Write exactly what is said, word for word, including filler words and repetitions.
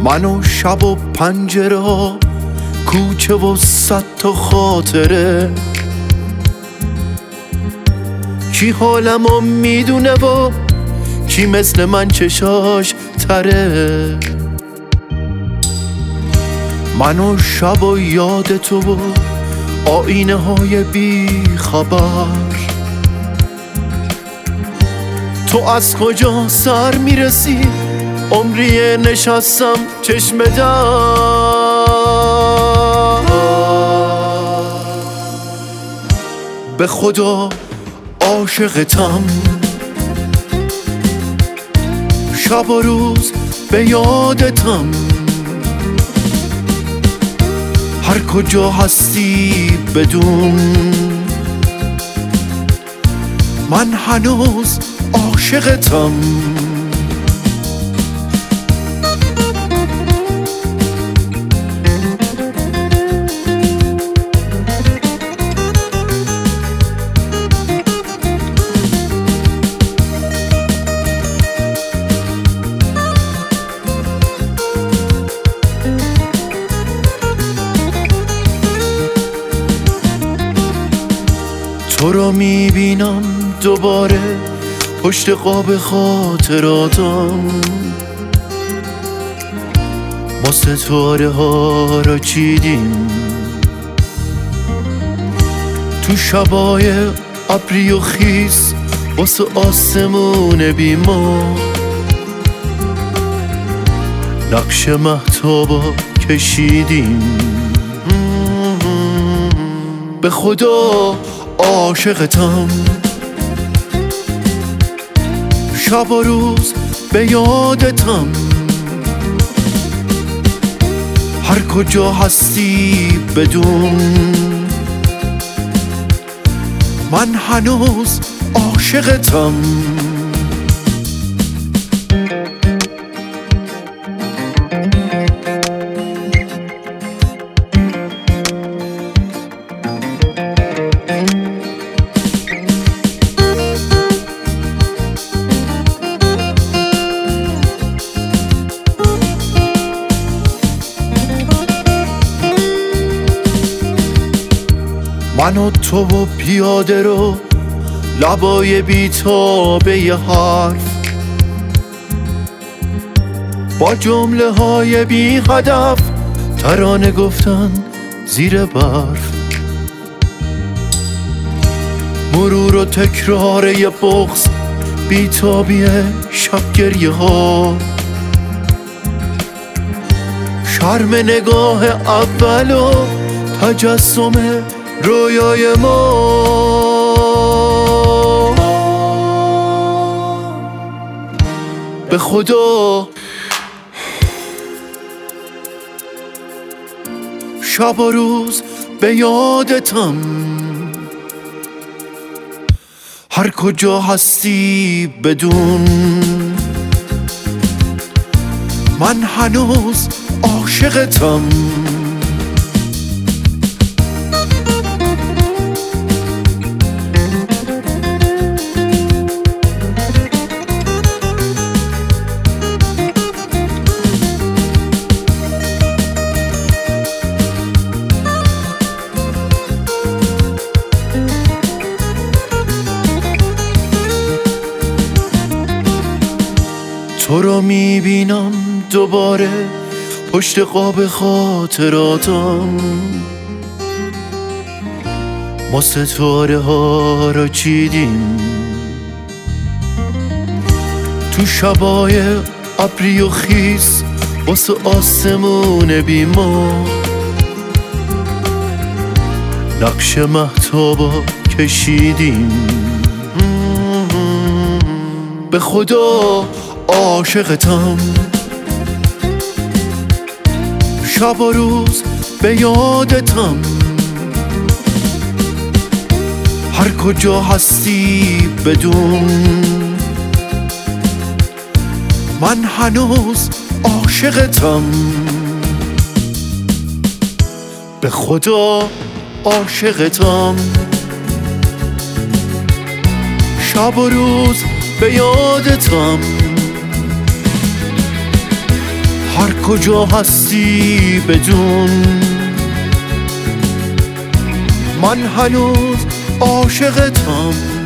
من و شب و پنجره، کوچه و صد تا خاطره. کی حالمو میدونه و کی مثل من چشاش تره. من و شب و یاد تو و آینه های بی خبر. تو از کجا سر میرسی؟ عمری نشستم چشم در. به خدا عاشقتم، شب و روز به یادتم. هر کجا هستی بدون، من هنوز عاشقتم. تو رو میبینم دوباره پشت قاب خاطراتم. ما ستاره ها را چیدیم تو شبای ابری و خیس، واسه آسمون بی ما نقش مهتابا کشیدیم. به خدا عاشقتم، شب و روز به یادتم. هر کجا هستی بدون، من هنوز عاشقتم. من و تو و پیاده رو لبای بیتابه ی حرف، با جمله های بی هدف ترانه گفتن زیر برف. مرور و تکرار ی بغض، بیتابی شب گریه ها، شرم نگاه اول و تجسم رویای ما. به خدا شب و روز به یادتم. هر کجا هستی بدون، من هنوز عاشقتم. تو رو میبینم دوباره پشت قاب خاطراتم. ما ستاره ها را چیدیم تو شبای ابری و خیس، واسه آسمون بی ما نقش مهتابا کشیدیم. به خدا عاشقتم، شب و روز به یادتم. هر کجا هستی بدون، من هنوز عاشقتم. به خدا عاشقتم، شب و روز به یادتم. هر کجا هستی بدون من هنوز عاشقتم.